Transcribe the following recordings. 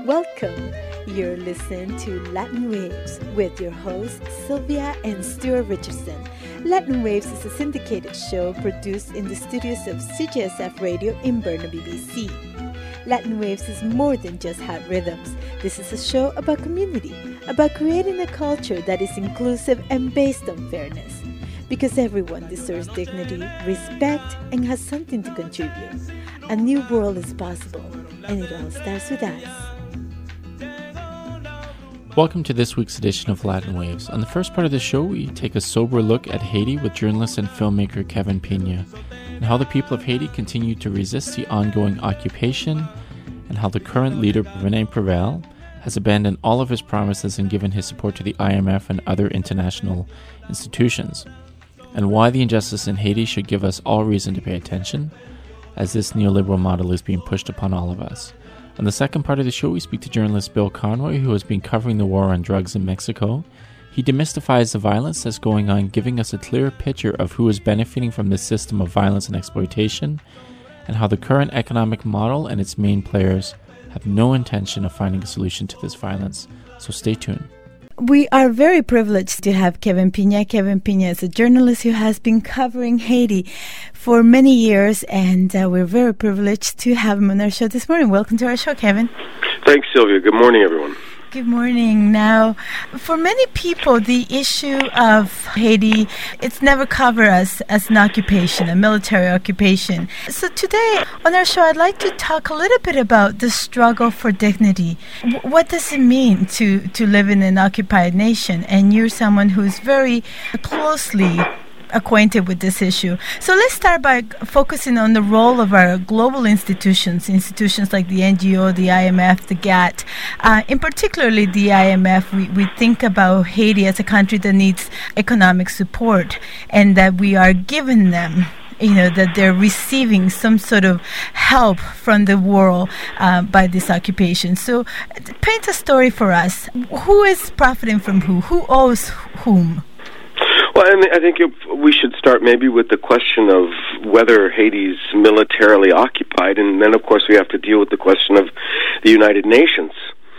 Welcome. You're listening to Latin Waves with your hosts Sylvia and Stuart Richardson. Latin Waves is a syndicated show produced in the studios of CJSF Radio in Burnaby, BC. Latin Waves is more than just hot rhythms. This is a show about community, about creating a culture that is inclusive and based on fairness. Because everyone deserves dignity, respect, and has something to contribute. A new world is possible, and it all starts with us. Welcome to this week's edition of Latin Waves. On the first part of the show, we take a sober look at Haiti with journalist and filmmaker Kevin Pina, and how the people of Haiti continue to resist the ongoing occupation, and how the current leader, René Préval, has abandoned all of his promises and given his support to the IMF and other international institutions, and why the injustice in Haiti should give us all reason to pay attention, as this neoliberal model is being pushed upon all of us. On the second part of the show, we speak to journalist Bill Conroy, who has been covering the war on drugs in Mexico. He demystifies the violence that's going on, giving us a clear picture of who is benefiting from this system of violence and exploitation, and how the current economic model and its main players have no intention of finding a solution to this violence. So stay tuned. We are very privileged to have Kevin Pina. Kevin Pina is a journalist who has been covering Haiti for many years, and we're very privileged to have him on our show this morning. Welcome to our show, Kevin. Thanks, Sylvia. Good morning, everyone. Good morning. Now, for many people, the issue of Haiti, it's never covered as an occupation, a military occupation. So today on our show, I'd like to talk a little bit about the struggle for dignity. What does it mean to live in an occupied nation? And you're someone who's very closely acquainted with this issue. So let's start by focusing on the role of our global institutions like the NGO, the IMF, the GATT. In particularly the IMF, we think about Haiti as a country that needs economic support, and that we are giving them, that they're receiving some sort of help from the world by this occupation. So paint a story for us. Who is profiting from who? Who owes whom? Well, I think we should start maybe with the question of whether Haiti's militarily occupied, and then, of course, we have to deal with the question of the United Nations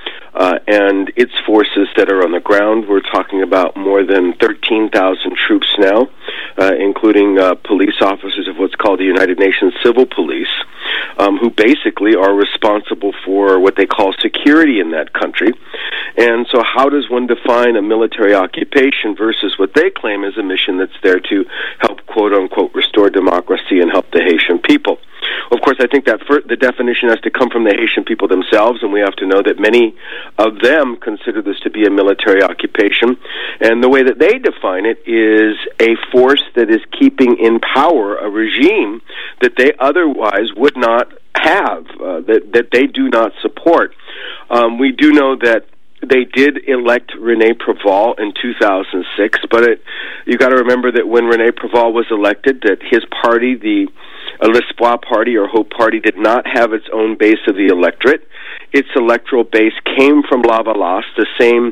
and its forces that are on the ground. We're talking about more than 13,000 troops now, including police officers of what's called the United Nations Civil Police, who basically are responsible for what they call security in that country. And so how does one define a military occupation versus what they claim is a mission that's there to help, quote-unquote, restore democracy and help the Haitian people? Of course, I think that the definition has to come from the Haitian people themselves, and we have to know that many of them consider this to be a military occupation. And the way that they define it is a force that is keeping in power a regime that they otherwise would not have, that they do not support. We do know that they did elect René Préval in 2006, but you got to remember that when René Préval was elected, that his party, the L'Espoir Party or Hope Party, did not have its own base of the electorate. Its electoral base came from Lavalas, the same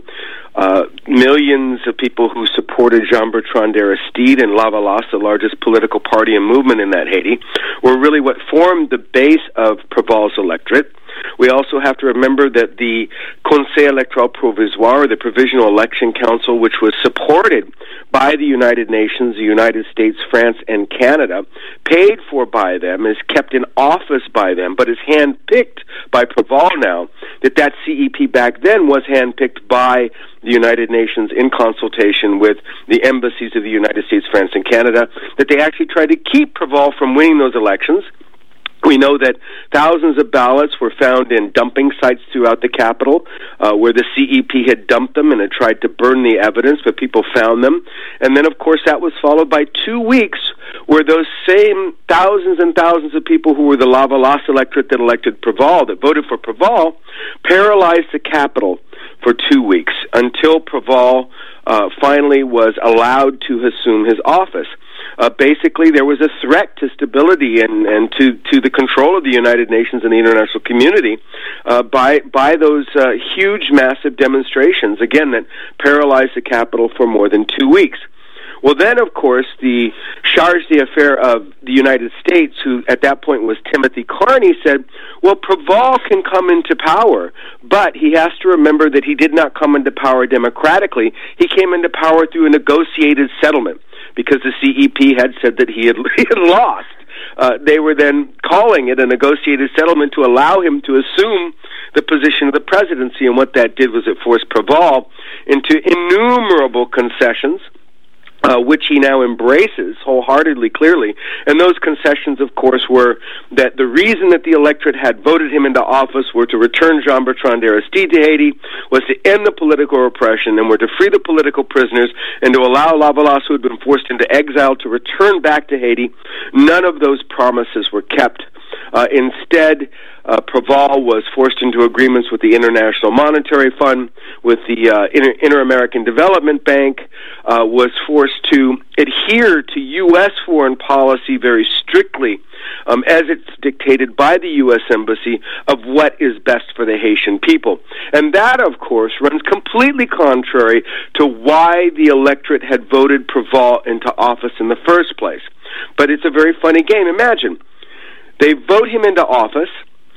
millions of people who supported Jean-Bertrand Aristide, and Lavalas, the largest political party and movement in that Haiti, were really what formed the base of Préval's electorate. We also have to remember that the Conseil Electoral Provisoire, the Provisional Election Council, which was supported by the United Nations, the United States, France, and Canada, paid for by them, is kept in office by them, but is handpicked by Préval now, that CEP back then was handpicked by the United Nations in consultation with the embassies of the United States, France, and Canada, that they actually tried to keep Préval from winning those elections. We know that thousands of ballots were found in dumping sites throughout the capital where the CEP had dumped them and had tried to burn the evidence, but people found them. And then, of course, that was followed by 2 weeks where those same thousands and thousands of people who were the Lavalas electorate that elected Préval, that voted for Préval, paralyzed the capital for 2 weeks until Préval finally was allowed to assume his office. Basically, there was a threat to stability and to the control of the United Nations and the international community by those huge, massive demonstrations, again, that paralyzed the capital for more than 2 weeks. Well, then, of course, the charge d'affaires of the United States, who at that point was Timothy Carney, said, well, Preval can come into power, but he has to remember that he did not come into power democratically. He came into power through a negotiated settlement because the CEP had said that he had lost. They were then calling it a negotiated settlement to allow him to assume the position of the presidency, and what that did was it forced Preval into innumerable concessions, which he now embraces wholeheartedly, clearly. And those concessions, of course, were that the reason that the electorate had voted him into office were to return Jean-Bertrand Aristide to Haiti, was to end the political repression, and were to free the political prisoners, and to allow Lavalas, who had been forced into exile, to return back to Haiti. None of those promises were kept. Instead, Preval was forced into agreements with the International Monetary Fund, with the Inter-American Development Bank, was forced to adhere to U.S. foreign policy very strictly, as it's dictated by the U.S. Embassy, of what is best for the Haitian people. And that, of course, runs completely contrary to why the electorate had voted Preval into office in the first place. But it's a very funny game. Imagine, they vote him into office,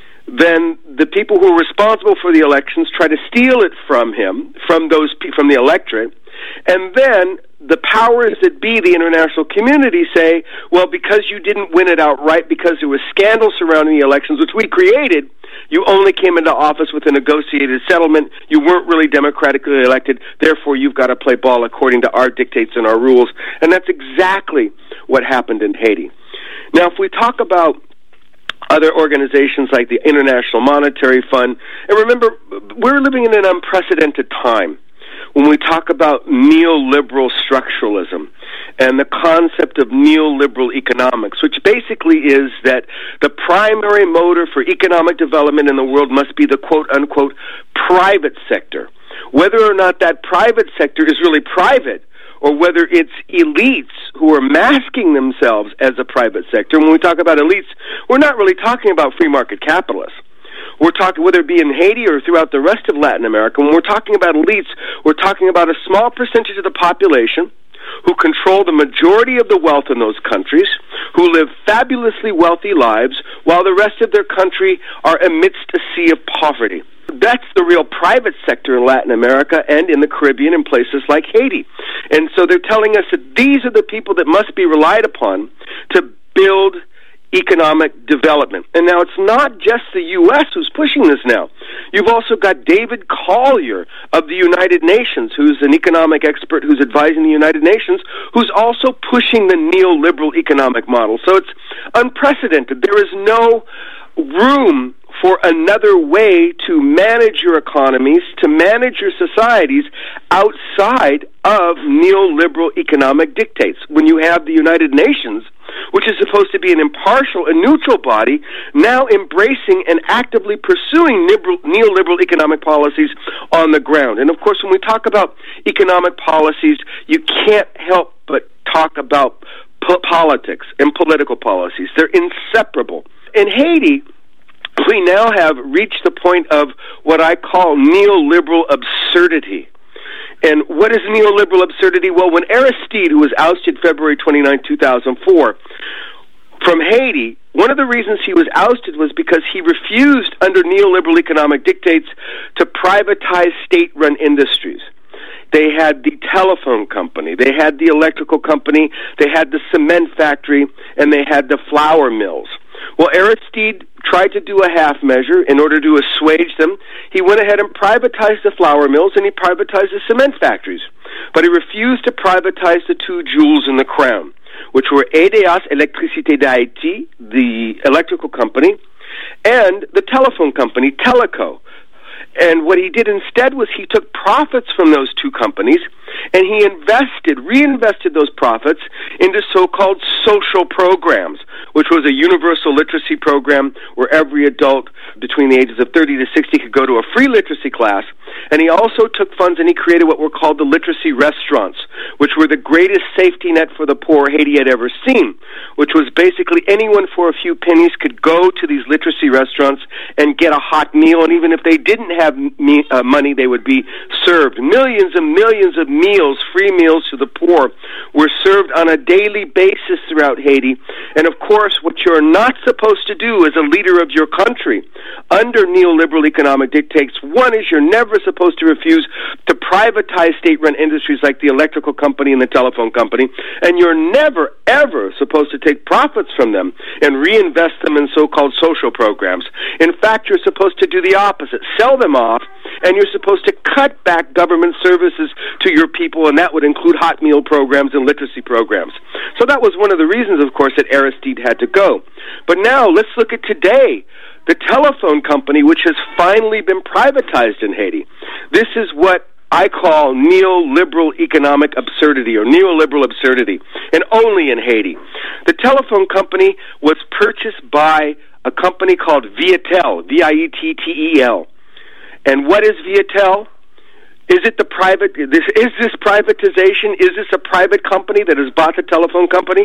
then the people who are responsible for the elections try to steal it from him, from the electorate, and then the powers that be, the international community, say, well, because you didn't win it outright, because there was scandal surrounding the elections, which we created, you only came into office with a negotiated settlement, you weren't really democratically elected, therefore you've got to play ball according to our dictates and our rules. And that's exactly what happened in Haiti. Now, if we talk about other organizations like the International Monetary Fund, and remember, we're living in an unprecedented time when we talk about neoliberal structuralism and the concept of neoliberal economics, which basically is that the primary motor for economic development in the world must be the quote-unquote private sector. Whether or not that private sector is really private, or whether it's elites who are masking themselves as a private sector. And when we talk about elites, we're not really talking about free market capitalists. We're talking, whether it be in Haiti or throughout the rest of Latin America, when we're talking about elites, we're talking about a small percentage of the population who control the majority of the wealth in those countries, who live fabulously wealthy lives, while the rest of their country are amidst a sea of poverty. That's the real private sector in Latin America and in the Caribbean and places like Haiti. And so they're telling us that these are the people that must be relied upon to build economic development. And now it's not just the U.S. who's pushing this now. You've also got David Collier of the United Nations, who's an economic expert who's advising the United Nations, who's also pushing the neoliberal economic model. So it's unprecedented. There is no room for another way to manage your economies, to manage your societies outside of neoliberal economic dictates. When you have the United Nations, which is supposed to be an impartial and neutral body, now embracing and actively pursuing neoliberal economic policies on the ground. And of course, when we talk about economic policies, you can't help but talk about politics and political policies. They're inseparable. In Haiti, we now have reached the point of what I call neoliberal absurdity. And what is neoliberal absurdity? Well, when Aristide, who was ousted February 29, 2004, from Haiti, one of the reasons he was ousted was because he refused, under neoliberal economic dictates, to privatize state-run industries. They had the telephone company, they had the electrical company, they had the cement factory, and they had the flour mills. Well, Aristide tried to do a half measure in order to assuage them. He went ahead and privatized the flour mills and he privatized the cement factories. But he refused to privatize the two jewels in the crown, which were EDEAS Électricité d'Haïti, the electrical company, and the telephone company, Teleco. And what he did instead was he took profits from those two companies and he reinvested those profits into so-called social programs, which was a universal literacy program where every adult between the ages of 30 to 60 could go to a free literacy class. And he also took funds and he created what were called the literacy restaurants, which were the greatest safety net for the poor Haiti had ever seen, which was basically anyone for a few pennies could go to these literacy restaurants and get a hot meal, and even if they didn't didn't have money, they would be served. Millions and millions of meals, free meals to the poor, were served on a daily basis throughout Haiti. And of course, what you're not supposed to do as a leader of your country under neoliberal economic dictates, one is you're never supposed to refuse to privatize state-run industries like the electrical company and the telephone company, and you're never, ever supposed to take profits from them and reinvest them in so-called social programs. In fact, you're supposed to do the opposite, sell them off, and you're supposed to cut back government services to your people, and that would include hot meal programs and literacy programs. So that was one of the reasons, of course, that Aristide had to go. But now, let's look at today. The telephone company, which has finally been privatized in Haiti. This is what I call neoliberal economic absurdity, or neoliberal absurdity, and only in Haiti. The telephone company was purchased by a company called Viettel, Viettel. And what is Viettel? Is it is this privatization? Is this a private company that has bought the telephone company?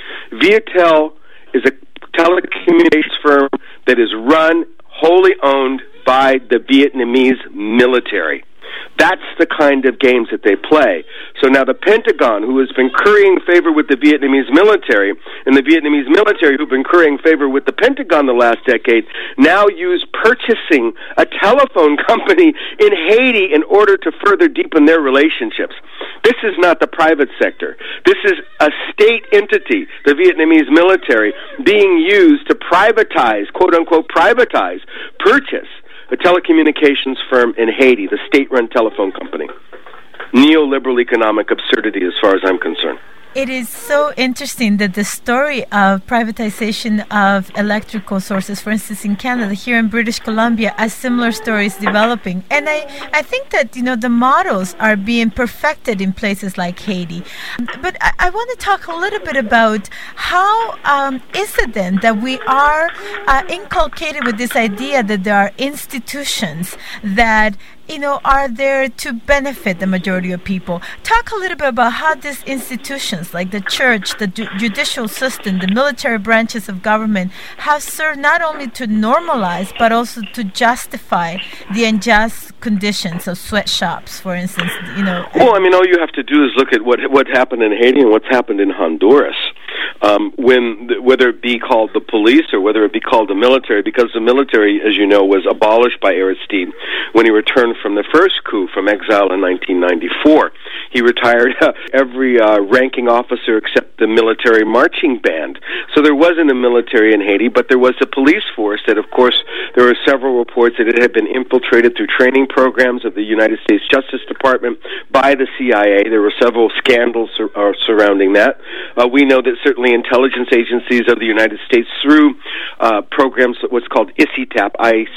Viettel is a telecommunications firm that is run, wholly owned by the Vietnamese military. That's the kind of games that they play. So now the Pentagon, who has been currying favor with the Vietnamese military, and the Vietnamese military, who've been currying favor with the Pentagon the last decade, now use purchasing a telephone company in Haiti in order to further deepen their relationships. This is not the private sector. This is a state entity, the Vietnamese military, being used to privatize, quote-unquote privatize, purchase a telecommunications firm in Haiti, the state-run telephone company. Neoliberal economic absurdity as far as I'm concerned. It is so interesting that the story of privatization of electrical sources, for instance, in Canada, here in British Columbia, a similar story is developing. And I think that, the models are being perfected in places like Haiti. But I want to talk a little bit about how is it then that we are inculcated with this idea that there are institutions that are there to benefit the majority of people. Talk a little bit about how these institutions, like the church, the judicial system, the military branches of government, have served not only to normalize, but also to justify the unjust conditions of sweatshops, for instance. Well, all you have to do is look at what happened in Haiti and what's happened in Honduras. Whether it be called the police or whether it be called the military, because the military, as you know, was abolished by Aristide when he returned from the first coup from exile in 1994. He retired every ranking officer except the military marching band. So there wasn't a military in Haiti, but there was a police force that, of course, there were several reports that it had been infiltrated through training programs of the United States Justice Department by the CIA. There were several scandals surrounding that. We know that certainly intelligence agencies of the United States, through programs, what's called ICITAP,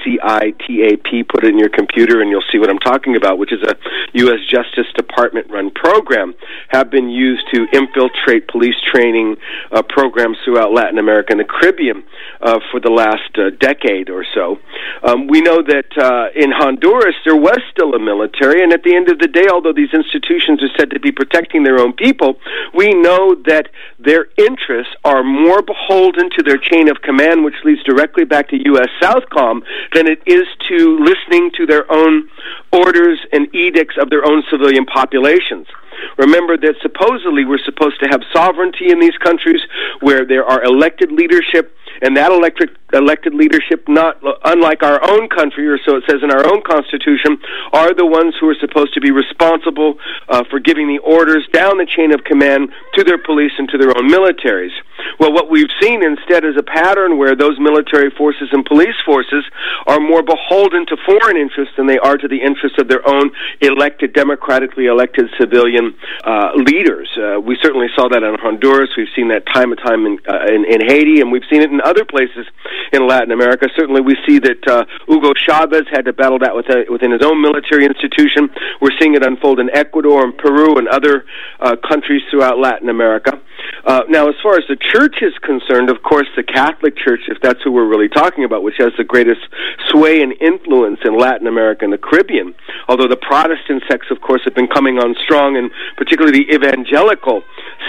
ICITAP, put it in your computer and you'll see what I'm talking about, which is a U.S. Justice Department-run program, have been used to infiltrate police training programs throughout Latin America and the Caribbean for the last decade or so. We know that in Honduras there was still a military, and at the end of the day, although these institutions are said to be protecting their own people, we know that their interests are more beholden to their chain of command, which leads directly back to U.S. Southcom, than it is to listening to their own orders and edicts of their own civilian populations. Remember that supposedly we're supposed to have sovereignty in these countries where there are elected leadership, and that elected leadership, not unlike our own country, or so it says in our own constitution, are the ones who are supposed to be responsible for giving the orders down the chain of command to their police and to their own militaries. Well, what we've seen instead is a pattern where those military forces and police forces are more beholden to foreign interests than they are to the interests of their own democratically elected civilian leaders. We certainly saw that in Honduras. We've seen that time and time in Haiti, and we've seen it in other places in Latin America. Certainly we see that Hugo Chavez had to battle that within his own military institution. We're seeing it unfold in Ecuador and Peru and other countries throughout Latin America. Now, as far as the church is concerned, of course, the Catholic Church, if that's who we're really talking about, which has the greatest sway and influence in Latin America and the Caribbean, although the Protestant sects, of course, have been coming on strong, and particularly the evangelical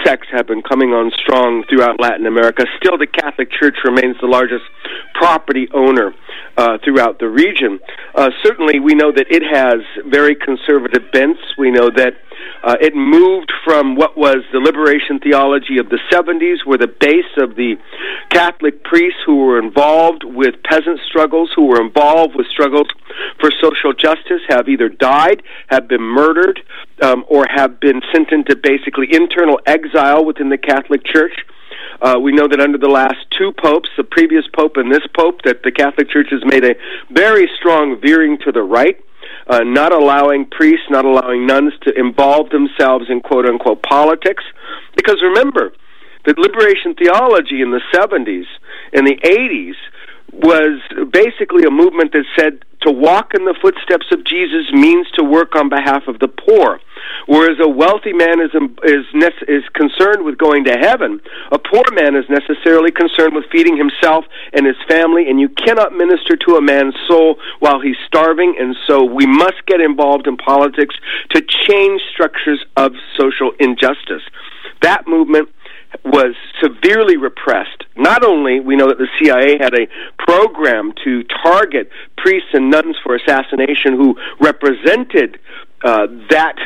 sects have been coming on strong throughout Latin America. Still, the Catholic Church remains the largest property owner throughout the region. Certainly, we know that it has very conservative bents. We know that it moved from what was the liberation theology of the 70s, where the base of the Catholic priests who were involved with peasant struggles, who were involved with struggles for social justice, have either died, have been murdered, or have been sent into basically internal exile within the Catholic Church. We know that under the last two popes, the previous pope and this pope, that the Catholic Church has made a very strong veering to the right, not allowing priests, not allowing nuns to involve themselves in quote-unquote politics. Because remember, the liberation theology in the 70s and the 80s was basically a movement that said to walk in the footsteps of Jesus means to work on behalf of the poor. Whereas a wealthy man is concerned with going to heaven, a poor man is necessarily concerned with feeding himself and his family, and you cannot minister to a man's soul while he's starving, and so we must get involved in politics to change structures of social injustice. That movement was severely repressed. Not only, we know that the CIA had a program to target priests and nuns for assassination who represented that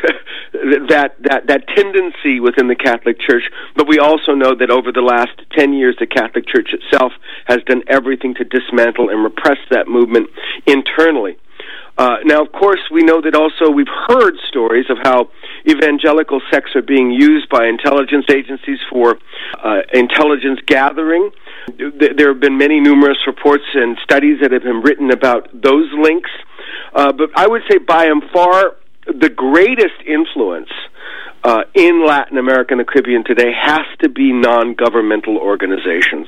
tendency within the Catholic Church, but we also know that over the last 10 years, the Catholic Church itself has done everything to dismantle and repress that movement internally. Now, of course, we know that also we've heard stories of how evangelical sects are being used by intelligence agencies for intelligence gathering. There have been many numerous reports and studies that have been written about those links. But I would say by and far the greatest influence in Latin America and the Caribbean today has to be non-governmental organizations.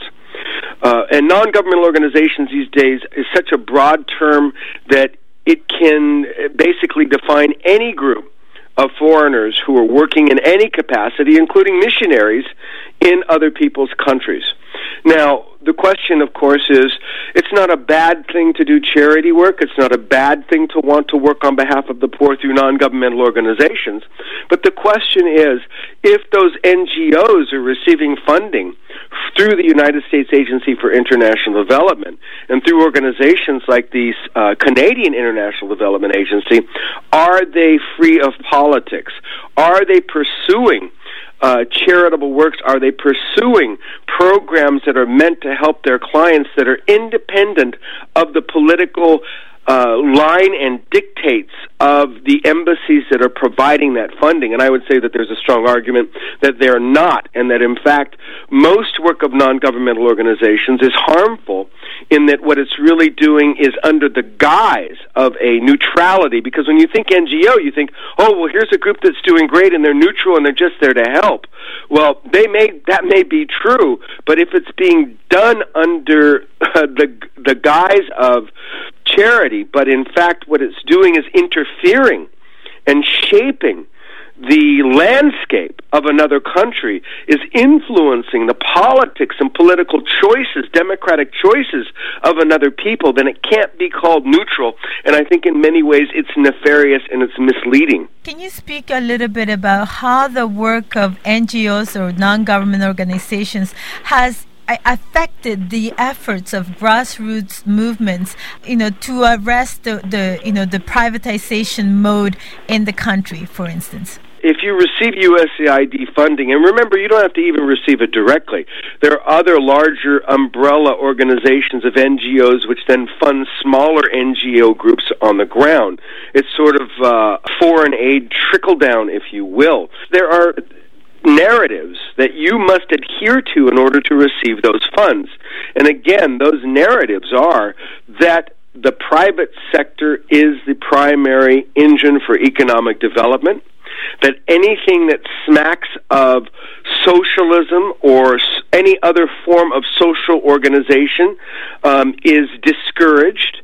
And non-governmental organizations these days is such a broad term that it can basically define any group of foreigners who are working in any capacity, including missionaries, in other people's countries. Now, the question, of course, is it's not a bad thing to do charity work. It's not a bad thing to want to work on behalf of the poor through non-governmental organizations. But the question is, if those NGOs are receiving funding through the United States Agency for International Development and through organizations like the Canadian International Development Agency, are they free of politics? Are they pursuing charitable works? Are they pursuing programs that are meant to help their clients that are independent of the political line and dictates of the embassies that are providing that funding? And I would say that there's a strong argument that they're not, and that in fact most work of non-governmental organizations is harmful in that what it's really doing is under the guise of a neutrality. Because when you think NGO, you think, oh, well, here's a group that's doing great and they're neutral and they're just there to help. Well, that may be true, but if it's being done under the guise of charity, but in fact what it's doing is interfering and shaping the landscape of another country, is influencing the politics and political choices, democratic choices of another people, then it can't be called neutral. And I think in many ways it's nefarious and it's misleading. Can you speak a little bit about how the work of NGOs or non-government organizations has affected the efforts of grassroots movements, to arrest the privatization mode in the country, for instance? If you receive USAID funding, and remember, you don't have to even receive it directly. There are other larger umbrella organizations of NGOs which then fund smaller NGO groups on the ground. It's sort of foreign aid trickle-down, if you will. There are narratives that you must adhere to in order to receive those funds. And again, those narratives are that the private sector is the primary engine for economic development, that anything that smacks of socialism or any other form of social organization is discouraged,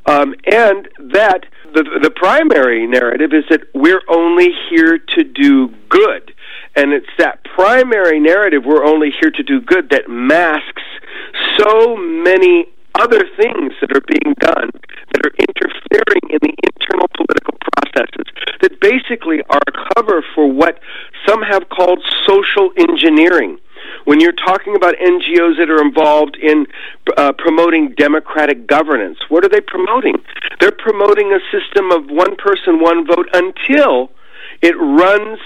and that the primary narrative is that we're only here to do good. And it's that primary narrative, we're only here to do good, that masks so many other things that are being done that are interfering in the internal political process processes that basically are a cover for what some have called social engineering. When you're talking about NGOs that are involved in promoting democratic governance, what are they promoting? They're promoting a system of one person, one vote until it runs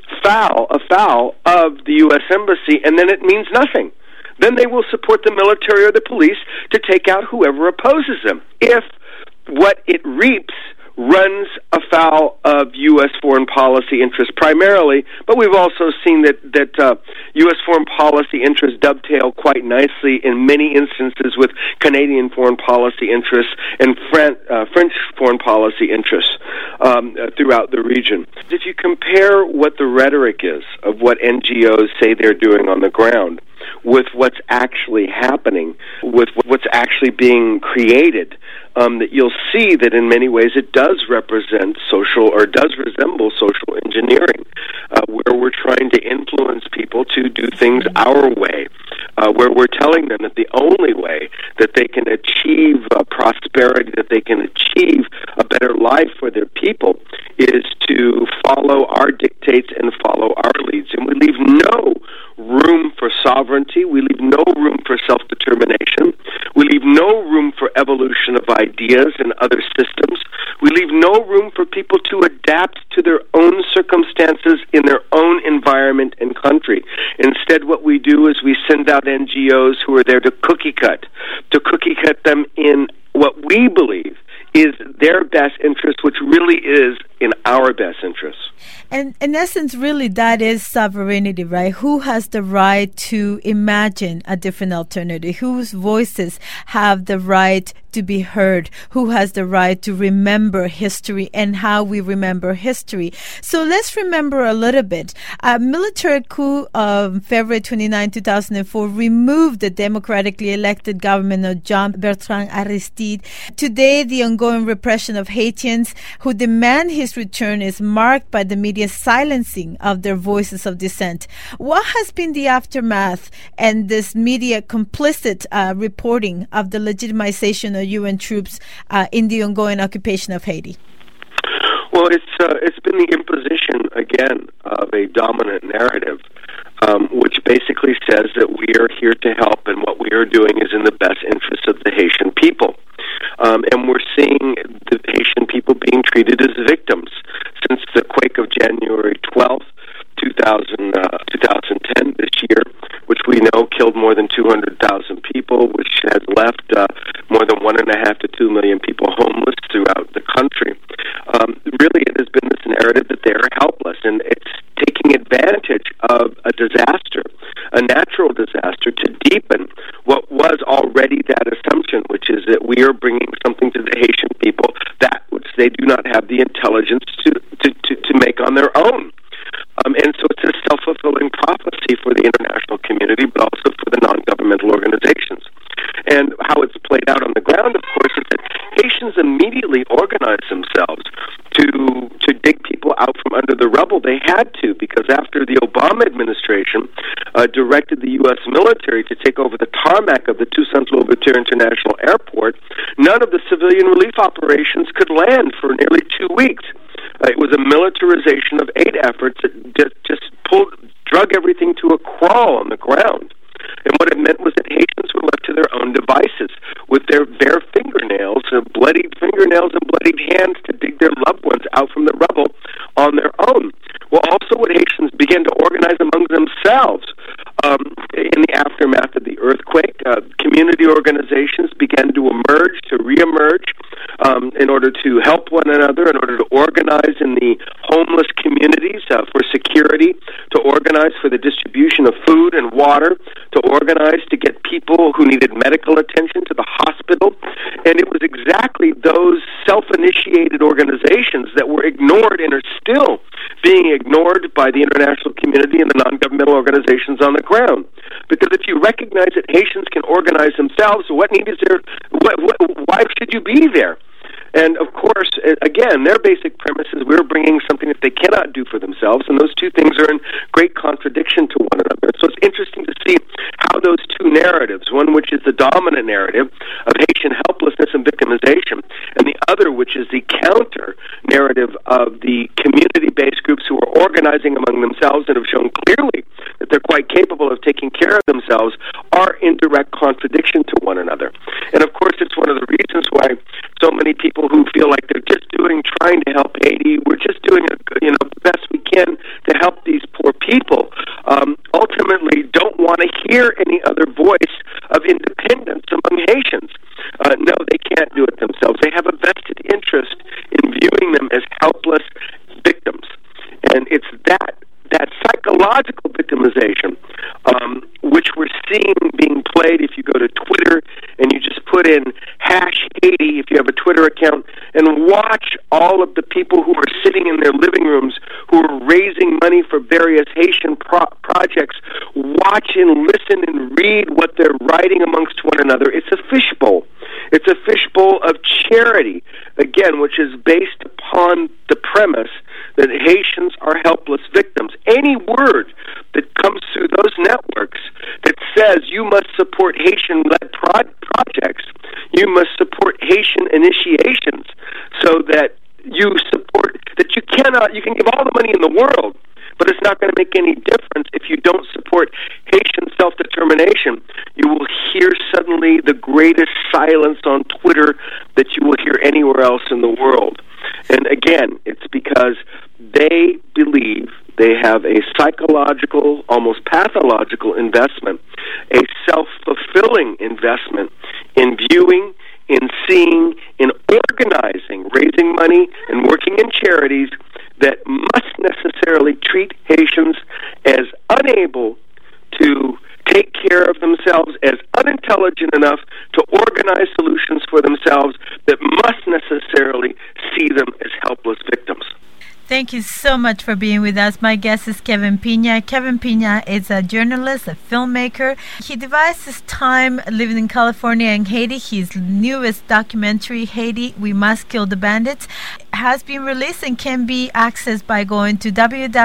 afoul of the U.S. Embassy, and then it means nothing. Then they will support the military or the police to take out whoever opposes them. If what it reaps runs afoul of U.S. foreign policy interests primarily, but we've also seen that U.S. foreign policy interests dovetail quite nicely in many instances with Canadian foreign policy interests and French foreign policy interests throughout the region. If you compare what the rhetoric is of what NGOs say they're doing on the ground with what's actually happening, with what's actually being created, that you'll see that in many ways it does represent does resemble social engineering, where we're trying to influence people to do things our way, where we're telling them that the only way that they can achieve prosperity, that they can achieve a better life for their people, is to follow our dictates and follow our leads. And we leave no room for sovereignty. We leave no room for self-determination. We leave no room for evolution of ideas and other systems. We leave no room for people to adapt to their own circumstances in their own environment and country. Instead, what we do is we send out NGOs who are there to cookie cut them in what we believe is their best interest, which really is in our best interest. And in essence, really, that is sovereignty, right? Who has the right to imagine a different alternative? Whose voices have the right to be heard? Who has the right to remember history and how we remember history? So let's remember a little bit. A military coup of February 29, 2004 removed the democratically elected government of Jean-Bertrand Aristide. Today, the ongoing repression of Haitians who demand his return is marked by the media's silencing of their voices of dissent. What has been the aftermath and this media complicit reporting of the legitimization of UN troops in the ongoing occupation of Haiti? Well, it's been the imposition, again, of a dominant narrative, which basically says that we are here to help and what we are doing is in the best interest of the Haitian people. And we're seeing the Haitian people being treated as victims. Since the quake of January 12th, 2010, this year, which we know killed more than 200,000 people, which has left more than 1.5 to 2 million people homeless throughout the country. Really, it has been this narrative that they are helpless, and it's taking advantage of a disaster, a natural disaster, to deepen what was already that assumption, which is that we are bringing something to the Haitian people that which they do not have the intelligence to make on their own. And so it's a self-fulfilling prophecy for the international community, but also for the non-governmental organizations. And how it's played out on the ground, of course, is that Haitians immediately organized themselves to dig people out from under the rubble. They had to, because after the Obama administration directed the U.S. military to take over the tarmac of the Toussaint Louverture International Airport, none of the civilian relief operations could land for nearly 2 weeks. It was a militarization of aid efforts that just drug everything to a crawl on the ground. And what it meant was that Haitians were left to their own devices with their bare fingernails, bloodied fingernails and bloodied hands to dig their loved ones out from the rubble on their own. Well, also what Haitians began to organize among themselves in the aftermath of the earthquake, community organizations began to reemerge in order to help one another, in order to organize in the homeless communities for security, to organize for the distribution of food and water, to organize to get people who needed medical attention to the hospital. And it was exactly those self-initiated organizations that were ignored and are still being ignored by the international community and the non-governmental organizations on the ground. Because if you recognize that Haitians can organize themselves, what need is there? Why should you be there? And of course, again, their basic premise is we're bringing something that they cannot do for themselves, and those two things are in great contradiction to one another. So it's interesting to see how those two narratives, one which is the dominant narrative of Haitian helplessness and victimization, and the other which is the counter narrative of the community-based groups who are organizing among themselves and have shown clearly that they're quite capable of taking care of themselves, are in direct contradiction to one another. And of course, it's one of the reasons why so many people who feel like they're just trying to help Haiti, we're just doing the best we can to help these poor people, ultimately don't want to hear any other voice of independence among Haitians. No, they can't do it themselves. They have a vested interest in viewing them as helpless victims. And it's that psychological victimization, which we're seeing being played if you go to Twitter and you just put in #Haiti if you have a Twitter account, and watch all of the people who are sitting in their living rooms who are raising money for various Haitian projects. Watch and listen and read what they're writing amongst one another. It's a fishbowl. It's a fishbowl of charity, again, which is based upon the premise that Haitians are helpless victims. Any word that comes through those networks that says you must support Haitian-led projects, you must support Haitian initiations, so that you support, that you can give all the money in the world, but it's not going to make any difference if you don't support Haitian self-determination. You will hear suddenly the greatest silence on Twitter that you will hear anywhere else in the world. And again, it's because they believe they have a psychological, almost pathological investment, a self-fulfilling investment in viewing, in seeing, in organizing, raising money, and working in charities that must necessarily treat Haitians as unable to take care of themselves, as unintelligent enough to organize solutions for themselves, that must necessarily see them as helpless victims. Thank you so much for being with us. My guest is Kevin Pina. Kevin Pina is a journalist, a filmmaker. He divides his time living in California and Haiti. His newest documentary, Haiti, We Must Kill the Bandits, has been released and can be accessed by going to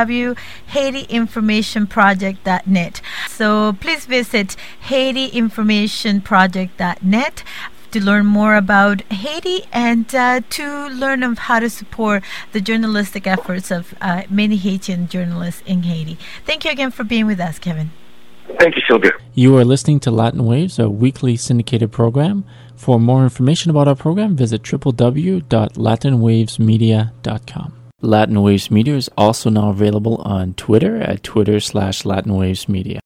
www.haitiinformationproject.net. So please visit haitiinformationproject.net to learn more about Haiti and to learn of how to support the journalistic efforts of many Haitian journalists in Haiti. Thank you again for being with us, Kevin. Thank you, Sylvia. You are listening to Latin Waves, a weekly syndicated program. For more information about our program, visit www.latinwavesmedia.com. Latin Waves Media is also now available on Twitter at Twitter/LatinWavesMedia.